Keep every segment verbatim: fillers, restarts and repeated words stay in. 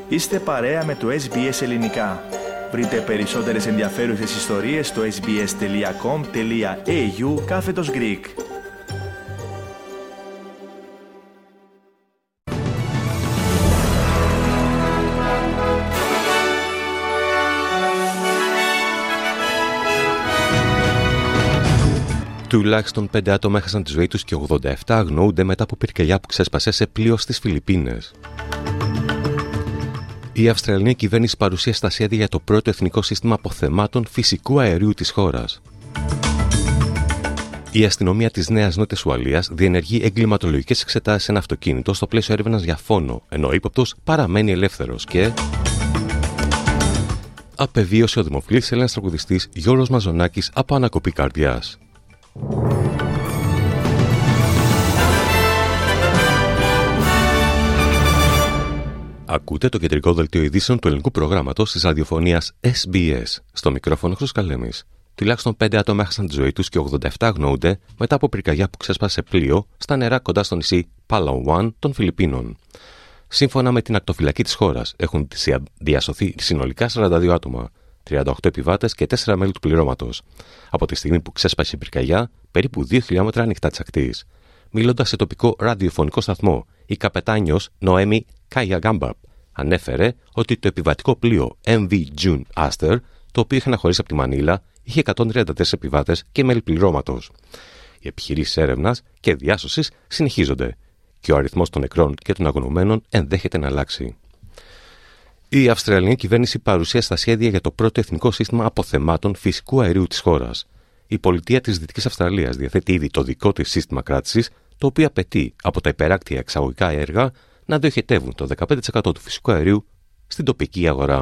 Είστε παρέα με το ες μπι ες Ελληνικά. Βρείτε περισσότερες ενδιαφέρουσες ιστορίες στο sbs.com.au κάθετος Greek. Τουλάχιστον πέντε άτομα έχασαν τη ζωή τους και ογδόντα επτά αγνοούνται μετά από πυρκαγιά που ξέσπασε σε πλοίο στις Φιλιππίνες. Η Αυστραλιανή κυβέρνηση παρουσίασε τα σχέδια για το πρώτο εθνικό σύστημα αποθεμάτων φυσικού αερίου της χώρας. Η αστυνομία της Νέας Νότιας Ουαλίας διενεργεί εγκληματολογικές εξετάσεις σε ένα αυτοκίνητο στο πλαίσιο έρευνας για φόνο, ενώ ο ύποπτος παραμένει ελεύθερος και... απεβίωσε ο δημοφιλής Έλληνας τραγουδιστής Γιώργος Μαζονάκης από ανακοπή καρδιάς. Ακούτε το κεντρικό δελτίο ειδήσεων του ελληνικού προγράμματος της ραδιοφωνίας ες μπι ες. Στο μικρόφωνο Χρήστος Καλέμης. Τουλάχιστον πέντε άτομα έχασαν τη ζωή τους και ογδόντα επτά αγνοούνται μετά από πυρκαγιά που ξέσπασε πλοίο στα νερά κοντά στο νησί Παλαουάν των Φιλιππίνων. Σύμφωνα με την ακτοφυλακή της χώρας, έχουν διασωθεί συνολικά σαράντα δύο άτομα, τριάντα οκτώ επιβάτες και τέσσερα μέλη του πληρώματος. Από τη στιγμή που ξέσπασε η πυρκαγιά, περίπου δύο χιλιόμετρα ανοιχτά της ακτής. Μιλώντας σε τοπικό ραδιοφωνικό σταθμό, η καπετάνιος Νοέμι Καγιαγκάμπαπ ανέφερε ότι το επιβατικό πλοίο εμ βι June Aster, το οποίο είχε αναχωρήσει από τη Μανίλα, είχε εκατόν τριάντα τέσσερα επιβάτες και μέλη πληρώματος. Οι επιχειρήσεις έρευνας και διάσωσης συνεχίζονται και ο αριθμός των νεκρών και των αγνοωμένων ενδέχεται να αλλάξει. Η Αυστραλιανή κυβέρνηση παρουσίασε τα σχέδια για το πρώτο εθνικό σύστημα αποθεμάτων φυσικού αερίου της χώρας. Η πολιτεία της Δυτικής Αυστραλίας διαθέτει ήδη το δικό της σύστημα κράτησης, το οποίο απαιτεί από τα υπεράκτια εξαγωγικά έργα να διοχετεύουν το δεκαπέντε τοις εκατό του φυσικού αερίου στην τοπική αγορά.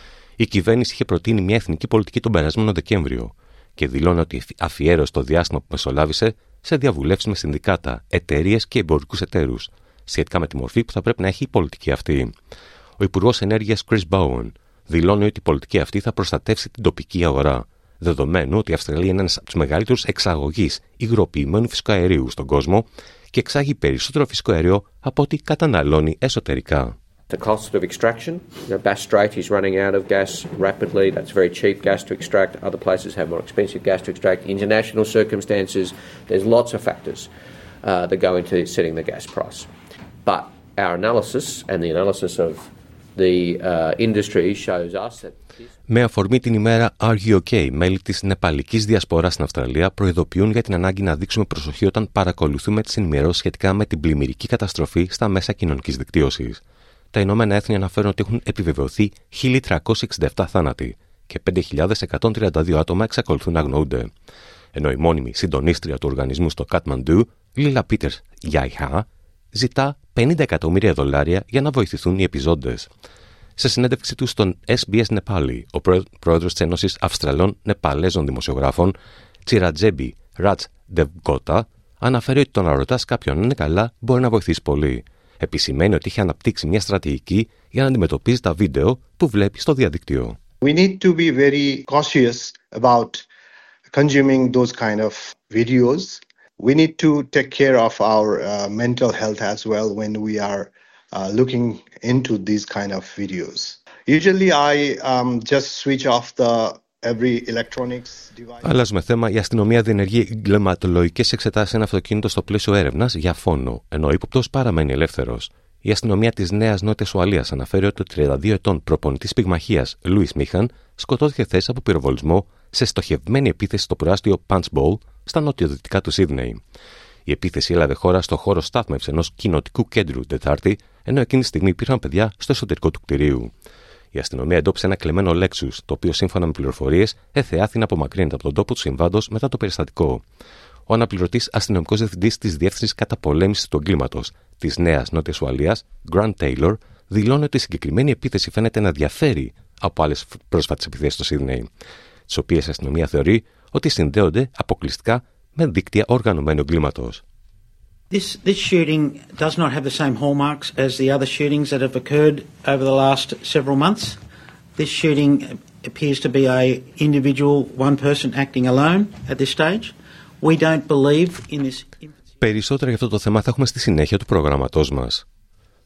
Η κυβέρνηση είχε προτείνει μια εθνική πολιτική τον περασμένο Δεκέμβριο και δηλώνει ότι αφιέρωσε το διάστημα που μεσολάβησε σε διαβουλεύσεις με συνδικάτα, εταιρείες και εμπορικούς εταίρους σχετικά με τη μορφή που θα πρέπει να έχει η πολιτική αυτή. Ο Υπουργός Ενέργειας Chris Bowen δηλώνει ότι η πολιτική αυτή θα προστατεύσει την τοπική αγορά, δεδομένου ότι η Αυστραλία είναι ένας από τους μεγαλύτερους εξαγωγείς υγροποιημένου φυσικού αερίου στον κόσμο και εξάγει περισσότερο φυσικό αέριο από ό,τι καταναλώνει εσωτερικά. The cost of extraction, you know, Bass Strait is running out of gas rapidly. That's very cheap gas to extract. Other places have more expensive gas to extract. International circumstances, there's lots of factors uh, that go into setting the gas price. But our analysis and the analysis of the uh, industry shows us that... Με αφορμή την ημέρα Are You OK, μέλη της νεπαλικής διασποράς στην Αυστραλία προειδοποιούν για την ανάγκη να δείξουμε προσοχή όταν παρακολουθούμε τις ενημερώσεις σχετικά με την πλημμυρική καταστροφή στα μέσα κοινωνικής δικτύωσης. Τα Ηνωμένα Έθνη αναφέρουν ότι έχουν επιβεβαιωθεί χίλια τριακόσιοι εξήντα επτά θάνατοι και πέντε χιλιάδες εκατόν τριάντα δύο άτομα εξακολουθούν να αγνοούνται. Ενώ η μόνιμη συντονίστρια του οργανισμού στο Κατμαντού, Λίλα Πίτερς Γιάιχα, ζητά πενήντα εκατομμύρια δολάρια για να βοηθηθούν οι επιζώντες. Σε συνέντευξή του στον ες μπι ες Νεπάλι, ο πρόεδρος της Ένωσης Αυστραλών Νεπαλέζων Δημοσιογράφων, Τσιρατζέμπι Ρατς Ντεβγκότα, αναφέρει ότι το να ρωτάς κάποιον αν είναι καλά μπορεί να βοηθήσει πολύ. Επισημαίνει ότι είχε αναπτύξει μια στρατηγική για να αντιμετωπίζει τα βίντεο που βλέπει στο διαδίκτυο. We need to be very cautious about consuming those kind of videos. We need to take care of our uh, mental health as well when we are uh, looking into these kind of videos. Usually I um, just switch off the every electronics device. Αλλάζουμε θέμα. Η αστυνομία διενεργεί εγκληματολογικές εξετάσεις σε ένα αυτοκίνητο στο πλαίσιο έρευνας για φόνο, ενώ ο ύποπτος παραμένει ελεύθερος. Η αστυνομία της Νέας Νότιας Ουαλίας αναφέρει ότι ο τριάντα δύο ετών προπονητής πυγμαχίας Λούις Μίχαν σκοτώθηκε χθες από πυροβολισμό σε στοχευμένη επίθεση στο προάστιο Punch Bowl στα νοτιοδυτικά του Σίδνεϊ. Η επίθεση έλαβε χώρα στο χώρο στάθμευσης ενός κοινοτικού κέντρου Τετάρτη, ενώ εκείνη τη στιγμή υπήρχαν παιδιά στο εσωτερικό του κτηρίου. Η αστυνομία εντόπισε ένα κλεμμένο Lexus, το οποίο σύμφωνα με πληροφορίες εθεάθη να απομακρύνεται από τον τόπο του συμβάντος μετά το περιστατικό. Ο αναπληρωτής αστυνομικός διευθυντής της Διεύθυνσης Καταπολέμησης του Εγκλήματος της Νέας Νότιας Ουαλίας, Grant Taylor, δηλώνει ότι η συγκεκριμένη επίθεση φαίνεται να διαφέρει από άλλες πρόσφατες επιθέσεις στο Σίδνεϊ, τις οποίες η αστυνομία θεωρεί ότι συνδέονται αποκλειστικά με δίκτυα οργανωμένου εγκλήματος. This, this shooting does not have the same hallmarks as the other shootings that have occurred over the last several months. This shooting appears to be a individual, one person acting alone at this stage. We don't believe in this. Περισσότερα για αυτό το θέμα θα έχουμε στη συνέχεια του προγραμματός μας.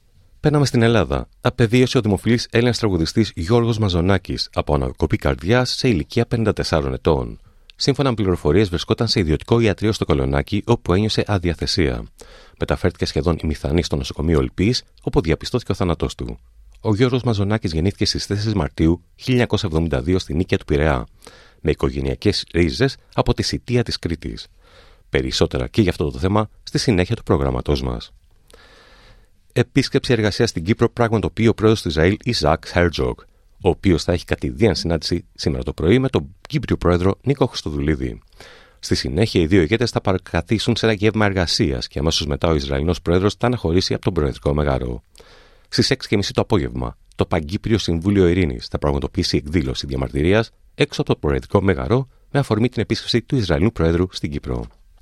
Πέραμε στην Ελλάδα. Απεβίωσε ο δημοφιλής Έλληνας τραγουδιστής Γιώργος Μαζονάκης από ανακοπή καρδιάς σε ηλικία πενήντα τεσσάρων ετών. Σύμφωνα με πληροφορίες, βρισκόταν σε ιδιωτικό ιατρείο στο Κολονάκι, όπου ένιωσε αδιαθεσία. Μεταφέρθηκε σχεδόν ημιθανή στο νοσοκομείο Ελπής, όπου διαπιστώθηκε ο θάνατός του. Ο Γιώργος Μαζονάκης γεννήθηκε στις τέσσερις Μαρτίου χίλια εννιακόσια εβδομήντα δύο στην Νίκαια του Πειραιά, με οικογενειακές ρίζες από τη Σιτία της Κρήτης. Περισσότερα και για αυτό το θέμα στη συνέχεια του προγραμματός μας. Επίσκεψη εργασίας στην Κύπρο, πράγμα το οποίο ο πρόεδρος του Ισραήλ, Ισαάκ Χέρτζοκ, ο οποίος θα έχει κατηδίαν συνάντηση σήμερα το πρωί με τον Κύπριο πρόεδρο Νίκο Χριστοδουλίδη. Στη συνέχεια, οι δύο ηγέτες θα παρακαθίσουν σε ένα γεύμα εργασίας και αμέσως μετά ο Ισραηλινός πρόεδρος θα αναχωρήσει από τον Προεδρικό Μεγάρο. Στις έξι και μισή το απόγευμα, το Παγκύπριο Συμβούλιο Ειρήνης θα πραγματοποιήσει εκδήλωση διαμαρτυρίας έξω από το Προεδρικό Μεγαρό με αφορμή την επίσκεψη του Ισραηλινού Προέδρου στην Κύπρο.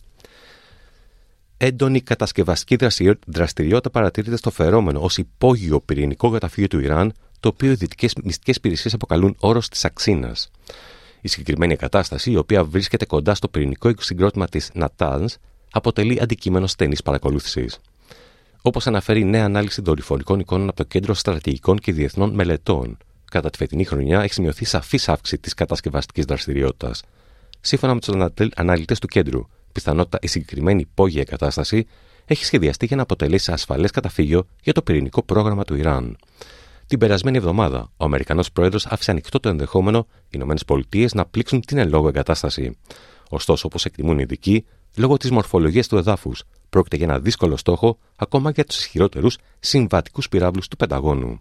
Έντονη κατασκευαστική δραστηριότητα παρατηρείται στο φερόμενο ως υπόγειο πυρηνικό καταφύγιο του Ιράν, το οποίο οι δυτικές μυστικές υπηρεσίες αποκαλούν όρος της Αξίνας. Η συγκεκριμένη εγκατάσταση, η οποία βρίσκεται κοντά στο πυρηνικό συγκρότημα της Νατάνς, αποτελεί αντικείμενο στενής παρακολούθησης. Όπως αναφέρει η νέα ανάλυση δορυφορικών εικόνων από το Κέντρο Στρατηγικών και Διεθνών Μελετών, κατά τη φετινή χρονιά έχει σημειωθεί σαφής αύξηση της κατασκευαστικής δραστηριότητας. Σύμφωνα με τους αναλυτές του κέντρου, πιθανότητα η συγκεκριμένη υπόγεια εγκατάσταση έχει σχεδιαστεί για να αποτελέσει ασφαλές καταφύγιο για το πυρηνικό πρόγραμμα του Ιράν. Την περασμένη εβδομάδα, ο Αμερικανός πρόεδρος άφησε ανοιχτό το ενδεχόμενο οι ΗΠΑ να πλήξουν την εν λόγω εγκατάσταση. Ωστόσο, όπως εκτιμούν οι ειδικοί, λόγω της μορφολογίας του εδάφους, πρόκειται για ένα δύσκολο στόχο ακόμα για τους ισχυρότερους συμβατικούς πυράβλους του Πενταγώνου.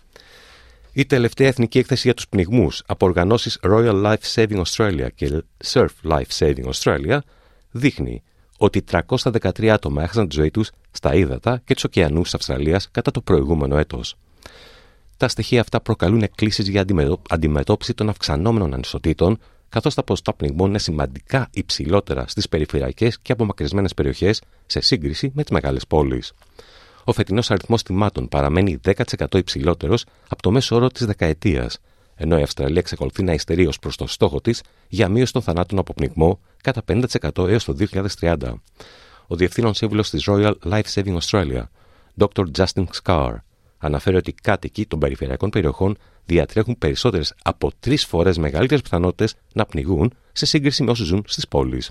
Η τελευταία εθνική έκθεση για τους πνιγμούς από οργανώσεις Royal Life Saving Australia και Surf Life Saving Australia δείχνει ότι τριακόσια δεκατρία άτομα έχασαν τη ζωή τους στα ύδατα και τους ωκεανούς της Αυστραλίας κατά το προηγούμενο έτος. Τα στοιχεία αυτά προκαλούν εκκλήσεις για αντιμετώπιση των αυξανόμενων ανισοτήτων, καθώς τα ποσοστά πνιγμών είναι σημαντικά υψηλότερα στις περιφερειακές και απομακρυσμένες περιοχές σε σύγκριση με τις μεγάλες πόλεις. Ο φετινός αριθμός θυμάτων παραμένει δέκα τοις εκατό υψηλότερος από το μέσο όρο της δεκαετίας, ενώ η Αυστραλία εξακολουθεί να υστερεί ως προς το στόχο της για μείωση των θανάτων από πνιγμό κατά πενήντα τοις εκατό έως το δύο χιλιάδες τριάντα. Ο διευθύνων σύμβουλος της Royal Life Saving Australia, ντόκτορ Justin Scarr, αναφέρει ότι οι κάτοικοι των περιφερειακών περιοχών διατρέχουν περισσότερες από τρεις φορές μεγαλύτερες πιθανότητες να πνιγούν σε σύγκριση με όσους ζουν στις πόλεις.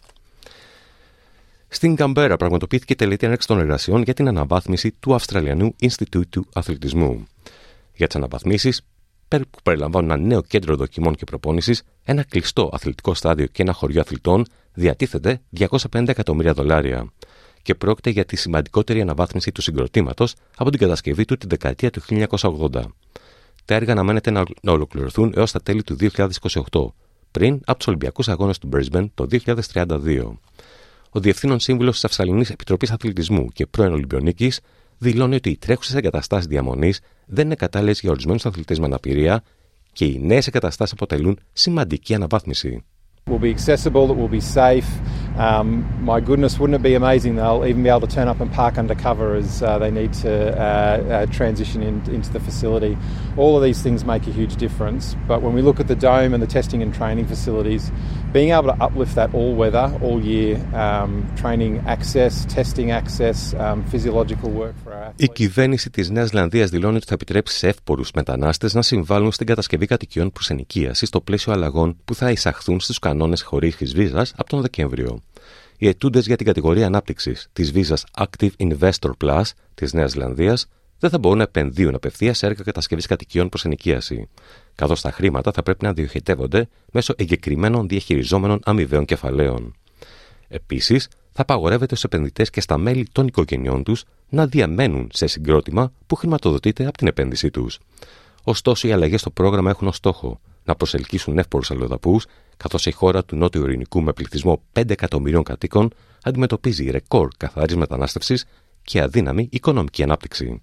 Στην Καμπέρα πραγματοποιήθηκε η τελετή έναρξη των εργασιών για την αναβάθμιση του Αυστραλιανού Ινστιτούτου Αθλητισμού. Για τις αναβαθμίσεις, που περιλαμβάνουν ένα νέο κέντρο δοκιμών και προπόνησης, ένα κλειστό αθλητικό στάδιο και ένα χωριό αθλητών, διατίθεται διακόσια πενήντα εκατομμύρια δολάρια. Και πρόκειται για τη σημαντικότερη αναβάθμιση του συγκροτήματος από την κατασκευή του την δεκαετία του χίλια εννιακόσια ογδόντα. Τα έργα αναμένεται να ολοκληρωθούν έως τα τέλη του δύο χιλιάδες είκοσι οκτώ, πριν από τους Ολυμπιακούς Αγώνες του Brisbane το δύο χιλιάδες τριάντα δύο. Ο διευθύνων σύμβουλος της Αυστραλιανής Επιτροπής Αθλητισμού και πρώην Ολυμπιονίκης δηλώνει ότι οι τρέχουσες εγκαταστάσεις διαμονής δεν είναι κατάλληλες για ορισμένους αθλητές με αναπηρία και οι νέες εγκαταστάσεις αποτελούν σημαντική αναβάθμιση. Will be accessible, it will be safe. Um, my goodness, wouldn't it be amazing they'll even be able to turn up and park undercover as uh, they need to uh, uh, transition in, into the facility. All of these things make a huge difference, but when we look at the dome and the testing and training facilities, being able to uplift that all weather, all year, um, training access, testing access, um, physiological work for our athletes. Η κυβέρνηση της Νέας Ζηλανδίας δηλώνει ότι θα επιτρέψει σε εύπορους μετανάστες να συμβάλλουν στην κατασκευή κατοικιών προς ενοικίαση στο πλαίσιο αλλαγών που θα εισαχθούν στους κανόνες χορήγησης βίζας από τον Δεκέμβριο. Οι αιτούντες για την κατηγορία ανάπτυξης της βίζας Active Investor Plus της Νέας Ζηλανδίας δεν θα μπορούν να επενδύουν απευθείας σε έργα κατασκευής κατοικιών προς ενοικίαση, καθώς τα χρήματα θα πρέπει να διοχετεύονται μέσω εγκεκριμένων διαχειριζόμενων αμοιβαίων κεφαλαίων. Επίσης, θα απαγορεύεται στους επενδυτές και στα μέλη των οικογενειών τους να διαμένουν σε συγκρότημα που χρηματοδοτείται από την επένδυσή τους. Ωστόσο, οι αλλαγές στο πρόγραμμα έχουν ως στόχο να προσελκύσουν εύπορους αλλοδαπούς, καθώς η χώρα του Νότιου Ειρηνικού με πληθυσμό πέντε εκατομμυρίων κατοίκων αντιμετωπίζει ρεκόρ καθαρής μετανάστευσης και αδύναμη οικονομική ανάπτυξη.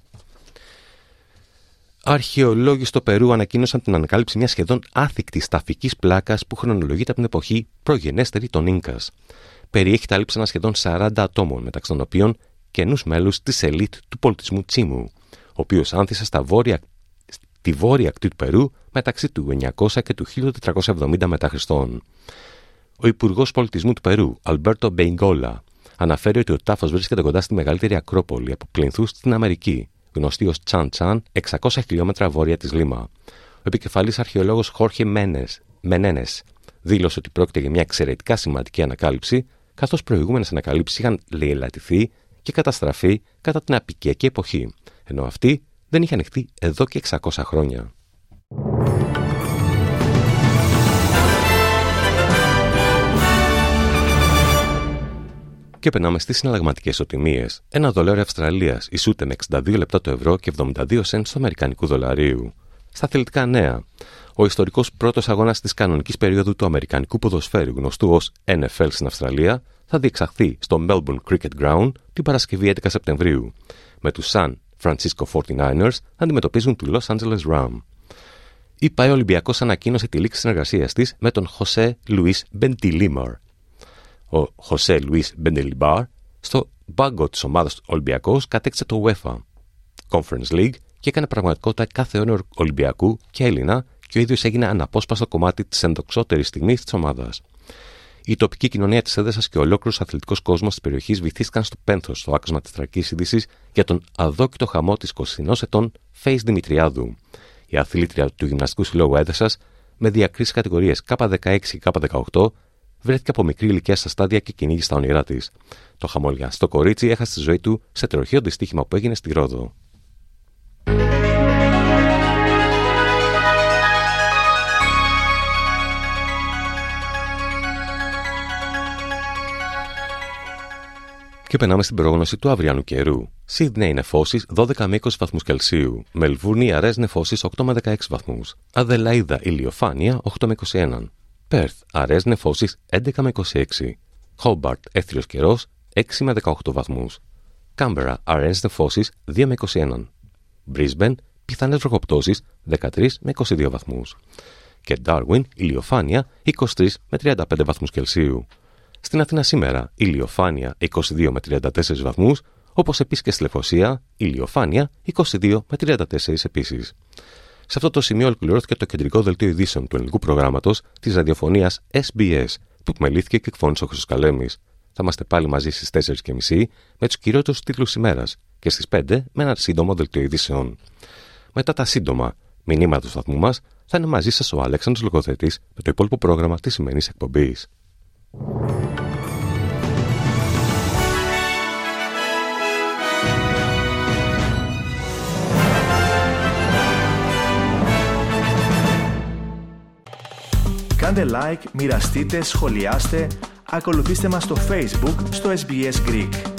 Αρχαιολόγοι στο Περού ανακοίνωσαν την ανακάλυψη μιας σχεδόν άθικτης ταφικής πλάκας που χρονολογείται από την εποχή προγενέστερη των Ίνκας. Περιέχει τα λείψανα σχεδόν σαράντα ατόμων, μεταξύ των οποίων καινούς μέλους της ελίτ του πολιτισμού Τσίμου, ο οποίος άνθησε στα βόρεια, στη βόρεια ακτή του Περού μεταξύ του εννιακόσια και του χίλια τετρακόσια εβδομήντα μετά Χριστόν. Ο Υπουργός Πολιτισμού του Περού, Αλμπέρτο Μπεϊγκόλα, αναφέρει ότι ο τάφος βρίσκεται κοντά στη μεγαλύτερη ακρόπολη από πλήθους στην Αμερική, γνωστή ως Τσάν Τσάν, εξακόσια χιλιόμετρα βόρεια της Λίμα. Ο επικεφαλής αρχαιολόγος Χόρχε Μενένες δήλωσε ότι πρόκειται για μια εξαιρετικά σημαντική ανακάλυψη, καθώς προηγούμενες ανακαλύψεις είχαν λαιλατηθεί και καταστραφεί κατά την απικιακή εποχή, ενώ αυτή δεν είχε ανοιχτεί εδώ και εξακόσια χρόνια. Και περνάμε στις συναλλαγματικές ισοτιμίες. Ένα δολάριο Αυστραλίας ισούται με εξήντα δύο λεπτά το ευρώ και εβδομήντα δύο σεντ του αμερικανικού δολαρίου. Στα αθλητικά νέα. Ο ιστορικός πρώτος αγώνας της κανονικής περίοδου του αμερικανικού ποδοσφαίρου, γνωστού ως N F L στην Αυστραλία, θα διεξαχθεί στο Melbourne Cricket Ground την Παρασκευή έντεκα Σεπτεμβρίου, με τους San Francisco φορty-niners να αντιμετωπίζουν του Los Angeles Rams. Η ΠΑΕ Ολυμπιακός ανακοίνωσε τη λήξη συνεργασίας της με τον Χωσέ Λουίς Μπεντιλίμαρ. Ο Χωσέ Λουίς Μπεντιλίμαρ στο μπάγκο της ομάδας Ολυμπιακός κατέκτησε το UEFA Conference League και έκανε πραγματικότητα κάθε αιώνιο Ολυμπιακού και Έλληνα, και ο ίδιος έγινε αναπόσπαστο κομμάτι της ενδοξότερης στιγμής της ομάδας. Η τοπική κοινωνία της Έδεσας και ολόκληρος αθλητικός κόσμος της περιοχής βυθίστηκαν στο πένθος στο άκουσμα της τραγικής είδησης για τον αδόκητο χαμό της εικοσιενός ετών Φέης Δημητριάδου. Η αθλήτρια του Γυμναστικού Συλλόγου Έδεσας, με διακρίσεις κατηγορίες Κ δεκαέξι και Κ δεκαοκτώ, βρέθηκε από μικρή ηλικία στα στάδια και κυνήγησε τα όνειρά της. Το χαμογελαστό κορίτσι έχασε τη ζωή του σε τροχαίο δυστύχημα που έγινε στη Ρόδο. Και περνάμε στην πρόγνωση του αυριανού καιρού. Σίδνεϊ νεφώσεις δώδεκα με είκοσι βαθμούς Κελσίου. Μελβούρνη αραιές νεφώσεις οκτώ με δεκαέξι βαθμούς. Αδελαΐδα ηλιοφάνεια οκτώ με είκοσι ένα. Πέρθ αραιές νεφώσεις έντεκα με είκοσι έξι. Χόμπαρτ έθριος καιρός έξι με δεκαοκτώ βαθμούς. Κάμπερα αραιές νεφώσεις δύο με είκοσι ένα. Μπρίσμπεν πιθανές βροχοπτώσεις δεκατρία με είκοσι δύο βαθμούς. Και Ντάρουιν ηλιοφάνεια είκοσι τρία με τριάντα πέντε βαθμούς Κελσίου. Στην Αθήνα σήμερα ηλιοφάνεια είκοσι δύο με τριάντα τέσσερα βαθμούς, όπως επίσης και στη Λευκοσία ηλιοφάνεια είκοσι δύο με τριάντα τέσσερα επίσης. Σε αυτό το σημείο ολοκληρώθηκε το κεντρικό δελτίο ειδήσεων του ελληνικού προγράμματος της ραδιοφωνίας ες μπι ες, που επιμελήθηκε και εκφώνησε ο Χρήστος Καλέμης. Θα είμαστε πάλι μαζί στις τέσσερις και μισή με τους κυριότερους τίτλους της ημέρας και στις πέντε με ένα σύντομο δελτίο ειδήσεων. Μετά τα σύντομα μηνύματα του σταθμού μας θα είναι μαζί σας ο Αλέξανδρος Λογοθέτης με το υπόλοιπο πρόγραμμα της σημερινής εκπομπής. Κάντε like, μοιραστείτε, σχολιάστε, ακολουθήστε μας στο Facebook στο ες μπι ες Greek.